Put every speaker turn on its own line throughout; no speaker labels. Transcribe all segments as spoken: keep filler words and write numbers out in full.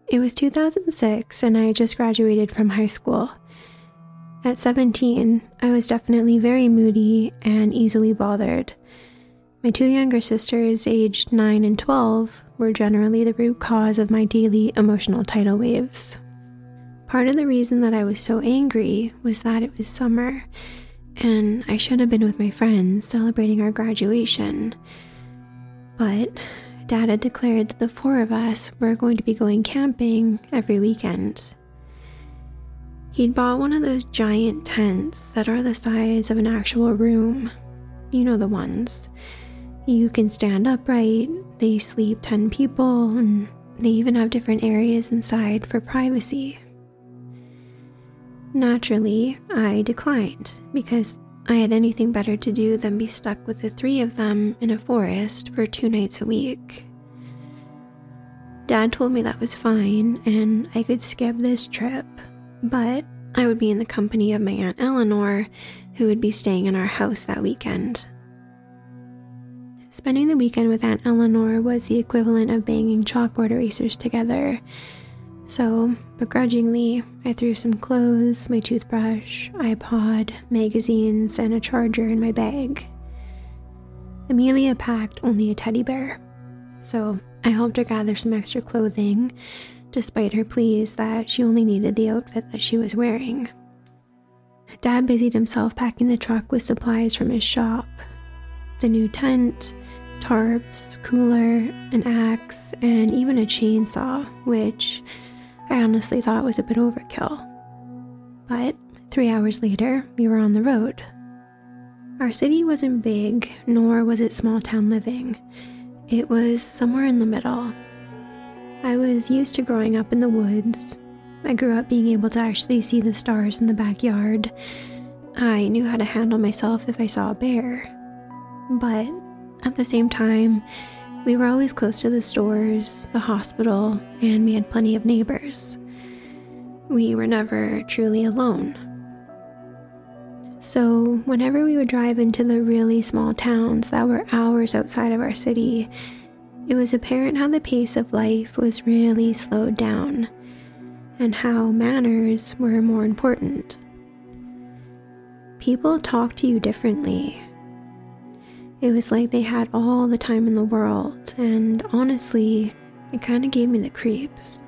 It was two thousand six and I had just graduated from high school. At seventeen, I was definitely very moody and easily bothered. My two younger sisters, aged nine and twelve, were generally the root cause of my daily emotional tidal waves. Part of the reason that I was so angry was that it was summer, and I should have been with my friends celebrating our graduation. But Dad had declared that the four of us were going to be going camping every weekend. He'd bought one of those giant tents that are the size of an actual room. You know the ones. You can stand upright, they sleep ten people, and they even have different areas inside for privacy. Naturally, I declined because I had anything better to do than be stuck with the three of them in a forest for two nights a week. Dad told me that was fine and I could skip this trip, but I would be in the company of my Aunt Eleanor, who would be staying in our house that weekend. Spending the weekend with Aunt Eleanor was the equivalent of banging chalkboard erasers together. So, begrudgingly, I threw some clothes, my toothbrush, iPod, magazines, and a charger in my bag. Amelia packed only a teddy bear, so I helped her gather some extra clothing, despite her pleas that she only needed the outfit that she was wearing. Dad busied himself packing the truck with supplies from his shop. The new tent, tarps, cooler, an axe, and even a chainsaw, which I honestly thought was a bit overkill. But three hours later, we were on the road. Our city wasn't big, nor was it small town living. It was somewhere in the middle. I was used to growing up in the woods. I grew up being able to actually see the stars in the backyard. I knew how to handle myself if I saw a bear. But at the same time, we were always close to the stores, the hospital, and we had plenty of neighbors. We were never truly alone. So whenever we would drive into the really small towns that were hours outside of our city, it was apparent how the pace of life was really slowed down, and how manners were more important. People talked to you differently. It was like they had all the time in the world, and honestly, it kind of gave me the creeps.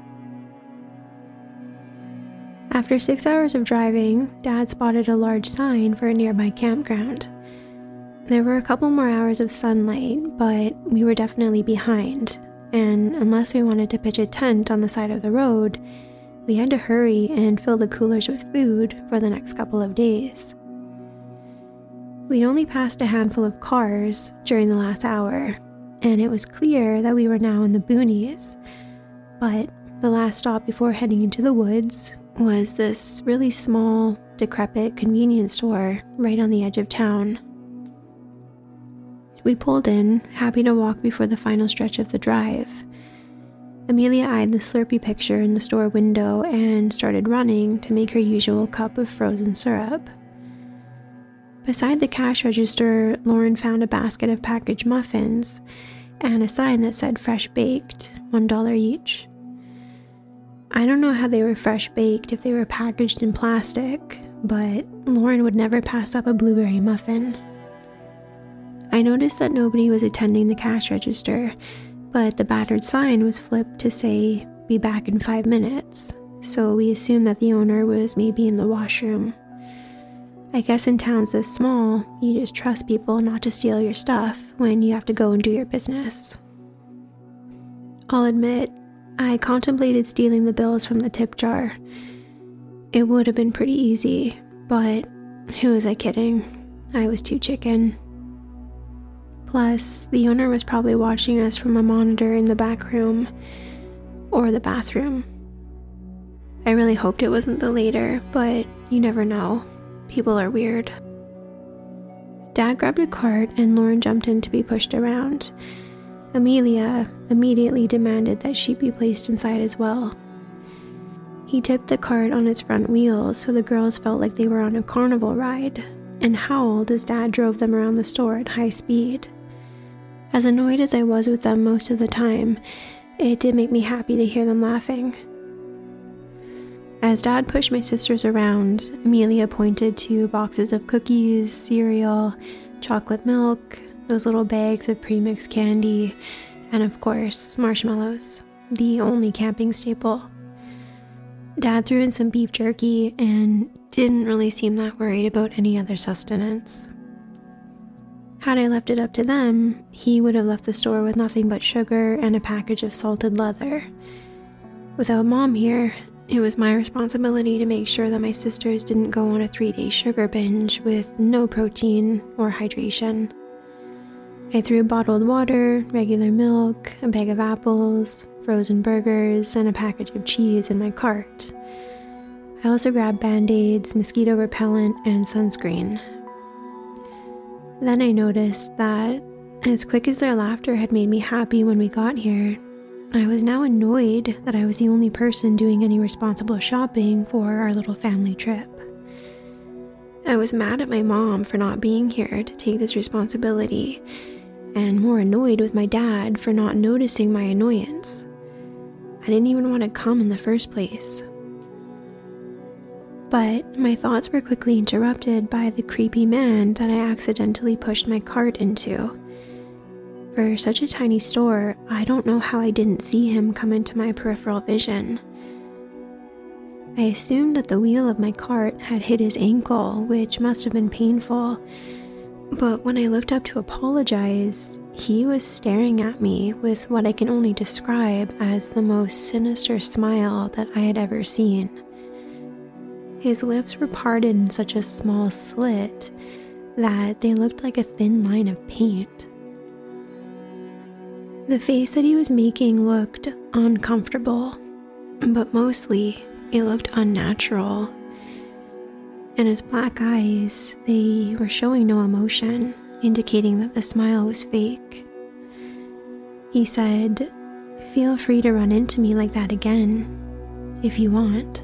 After six hours of driving, Dad spotted a large sign for a nearby campground. There were a couple more hours of sunlight, but we were definitely behind, and unless we wanted to pitch a tent on the side of the road, we had to hurry and fill the coolers with food for the next couple of days. We'd only passed a handful of cars during the last hour, and it was clear that we were now in the boonies, but the last stop before heading into the woods was this really small, decrepit convenience store right on the edge of town. We pulled in, happy to walk before the final stretch of the drive. Amelia eyed the Slurpee picture in the store window and started running to make her usual cup of frozen syrup. Beside the cash register, Lauren found a basket of packaged muffins and a sign that said fresh baked, one dollar each. I don't know how they were fresh baked if they were packaged in plastic, but Lauren would never pass up a blueberry muffin. I noticed that nobody was attending the cash register, but the battered sign was flipped to say, "Be back in five minutes," so we assumed that the owner was maybe in the washroom. I guess in towns this small, you just trust people not to steal your stuff when you have to go and do your business. I'll admit, I contemplated stealing the bills from the tip jar. It would have been pretty easy, but who was I kidding? I was too chicken. Plus, the owner was probably watching us from a monitor in the back room, or the bathroom. I really hoped it wasn't the latter, but you never know. People are weird. Dad grabbed a cart and Lauren jumped in to be pushed around. Amelia immediately demanded that she be placed inside as well. He tipped the cart on its front wheels so the girls felt like they were on a carnival ride, and howled as Dad drove them around the store at high speed. As annoyed as I was with them most of the time, it did make me happy to hear them laughing. As Dad pushed my sisters around, Amelia pointed to boxes of cookies, cereal, chocolate milk, those little bags of pre-mixed candy, and of course, marshmallows, the only camping staple. Dad threw in some beef jerky and didn't really seem that worried about any other sustenance. Had I left it up to them, he would have left the store with nothing but sugar and a package of salted leather. Without Mom here, it was my responsibility to make sure that my sisters didn't go on a three-day sugar binge with no protein or hydration. I threw bottled water, regular milk, a bag of apples, frozen burgers, and a package of cheese in my cart. I also grabbed Band-Aids, mosquito repellent, and sunscreen. Then I noticed that, as quick as their laughter had made me happy when we got here, I was now annoyed that I was the only person doing any responsible shopping for our little family trip. I was mad at my mom for not being here to take this responsibility, and more annoyed with my dad for not noticing my annoyance. I didn't even want to come in the first place. But my thoughts were quickly interrupted by the creepy man that I accidentally pushed my cart into. For such a tiny store, I don't know how I didn't see him come into my peripheral vision. I assumed that the wheel of my cart had hit his ankle, which must have been painful, but when I looked up to apologize, he was staring at me with what I can only describe as the most sinister smile that I had ever seen. His lips were parted in such a small slit that they looked like a thin line of paint. The face that he was making looked uncomfortable, but mostly it looked unnatural. And his black eyes, they were showing no emotion, indicating that the smile was fake. He said, "Feel free to run into me like that again, if you want."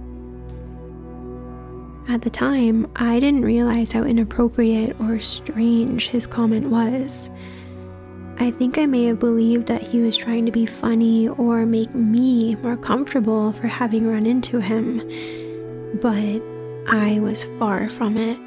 At the time, I didn't realize how inappropriate or strange his comment was. I think I may have believed that he was trying to be funny or make me more comfortable for having run into him, but I was far from it.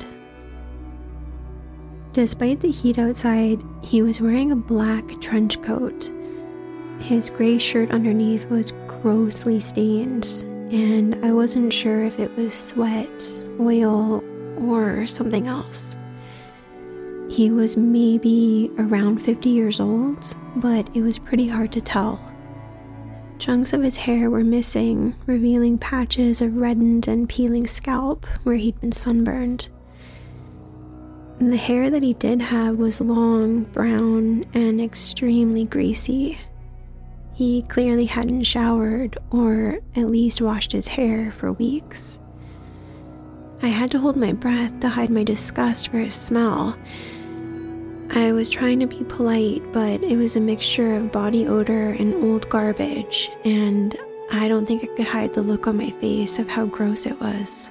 Despite the heat outside, he was wearing a black trench coat. His gray shirt underneath was grossly stained, and I wasn't sure if it was sweat, oil, or something else. He was maybe around fifty years old, but it was pretty hard to tell. Chunks of his hair were missing, revealing patches of reddened and peeling scalp where he'd been sunburned. The hair that he did have was long, brown, and extremely greasy. He clearly hadn't showered or at least washed his hair for weeks. I had to hold my breath to hide my disgust for his smell. I was trying to be polite, but it was a mixture of body odor and old garbage, and I don't think I could hide the look on my face of how gross it was.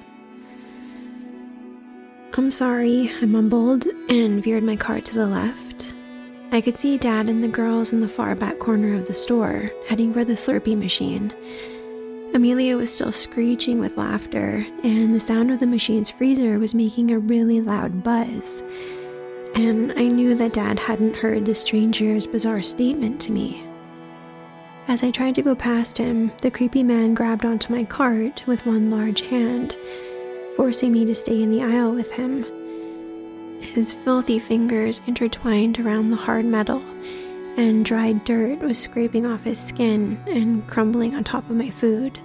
"I'm sorry," I mumbled and veered my cart to the left. I could see Dad and the girls in the far back corner of the store, heading for the Slurpee machine. Amelia was still screeching with laughter, and the sound of the machine's freezer was making a really loud buzz. And I knew that Dad hadn't heard the stranger's bizarre statement to me. As I tried to go past him, the creepy man grabbed onto my cart with one large hand, forcing me to stay in the aisle with him. His filthy fingers intertwined around the hard metal, and dried dirt was scraping off his skin and crumbling on top of my food.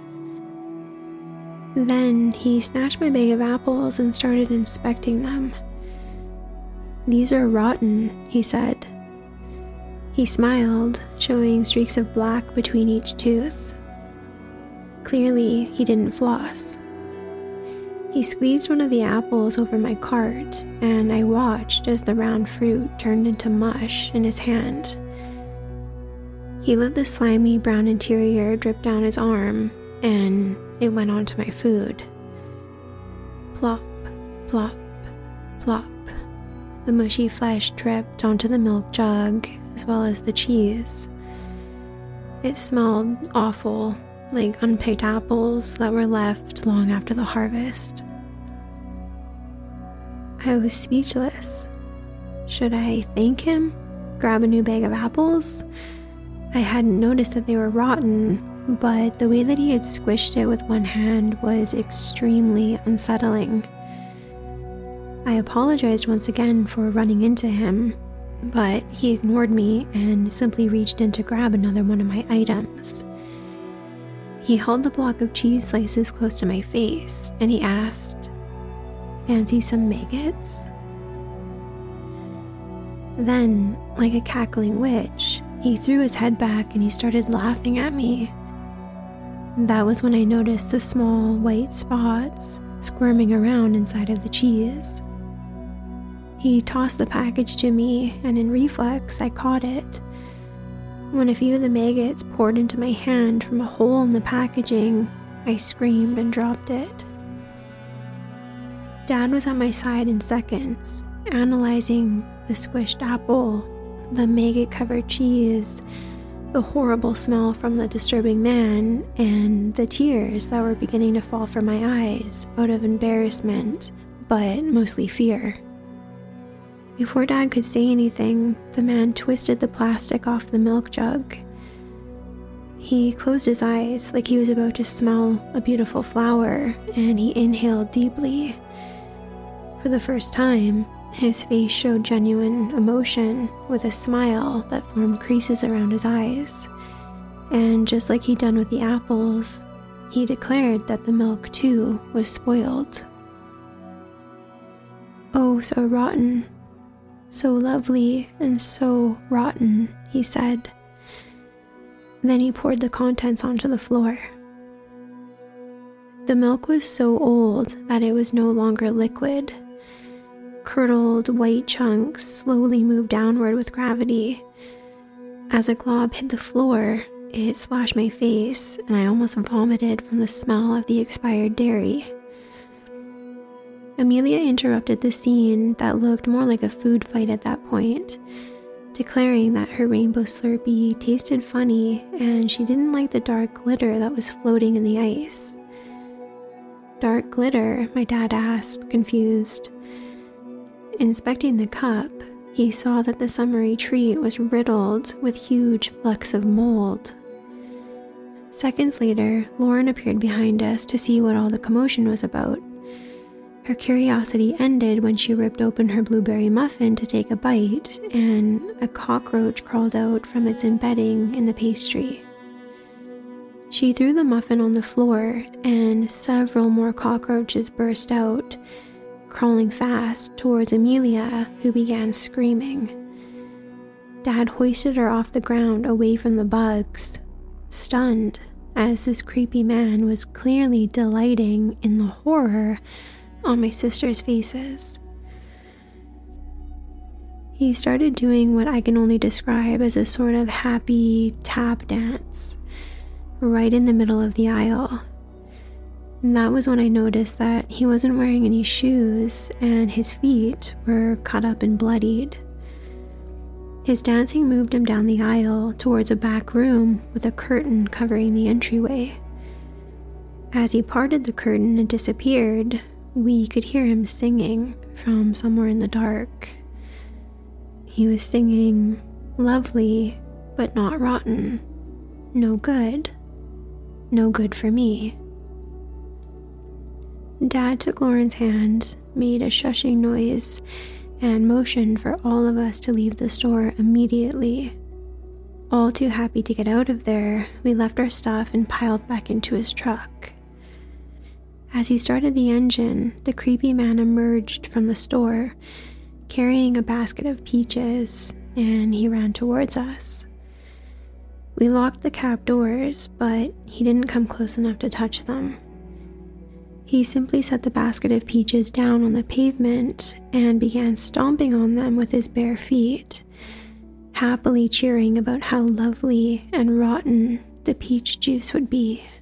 Then he snatched my bag of apples and started inspecting them. "These are rotten," he said. He smiled, showing streaks of black between each tooth. Clearly, he didn't floss. He squeezed one of the apples over my cart, and I watched as the round fruit turned into mush in his hand. He let the slimy brown interior drip down his arm, and it went onto my food. Plop, plop, plop. The mushy flesh dripped onto the milk jug, as well as the cheese. It smelled awful, like unpicked apples that were left long after the harvest. I was speechless. Should I thank him? Grab a new bag of apples? I hadn't noticed that they were rotten, but the way that he had squished it with one hand was extremely unsettling. I apologized once again for running into him, but he ignored me and simply reached in to grab another one of my items. He held the block of cheese slices close to my face, and he asked, "Fancy some maggots?" Then, like a cackling witch, he threw his head back and he started laughing at me. That was when I noticed the small white spots squirming around inside of the cheese. He tossed the package to me, and in reflex, I caught it. When a few of the maggots poured into my hand from a hole in the packaging, I screamed and dropped it. Dad was at my side in seconds, analyzing the squished apple, the maggot-covered cheese, the horrible smell from the disturbing man, and the tears that were beginning to fall from my eyes out of embarrassment, but mostly fear. Before Dad could say anything, the man twisted the plastic off the milk jug. He closed his eyes like he was about to smell a beautiful flower, and he inhaled deeply. For the first time, his face showed genuine emotion, with a smile that formed creases around his eyes. And just like he'd done with the apples, he declared that the milk too was spoiled. "Oh, so rotten. So lovely and so rotten," he said. Then he poured the contents onto the floor. The milk was so old that it was no longer liquid. Curdled white chunks slowly moved downward with gravity. As a glob hit the floor, it splashed my face, and I almost vomited from the smell of the expired dairy. Amelia interrupted the scene that looked more like a food fight at that point, declaring that her rainbow Slurpee tasted funny and she didn't like the dark glitter that was floating in the ice. "Dark glitter?" my dad asked, confused. Inspecting the cup, he saw that the summery treat was riddled with huge flecks of mold. Seconds later, Lauren appeared behind us to see what all the commotion was about. Her curiosity ended when she ripped open her blueberry muffin to take a bite, and a cockroach crawled out from its embedding in the pastry. She threw the muffin on the floor, and several more cockroaches burst out, crawling fast towards Amelia, who began screaming. Dad hoisted her off the ground away from the bugs, stunned, as this creepy man was clearly delighting in the horror on my sister's faces. He started doing what I can only describe as a sort of happy tap dance, right in the middle of the aisle. And that was when I noticed that he wasn't wearing any shoes and his feet were cut up and bloodied. His dancing moved him down the aisle towards a back room with a curtain covering the entryway. As he parted the curtain and disappeared, we could hear him singing from somewhere in the dark. He was singing, "Lovely, but not rotten. No good. No good for me." Dad took Lauren's hand, made a shushing noise, and motioned for all of us to leave the store immediately. All too happy to get out of there, we left our stuff and piled back into his truck. As he started the engine, the creepy man emerged from the store, carrying a basket of peaches, and he ran towards us. We locked the cab doors, but he didn't come close enough to touch them. He simply set the basket of peaches down on the pavement and began stomping on them with his bare feet, happily cheering about how lovely and rotten the peach juice would be.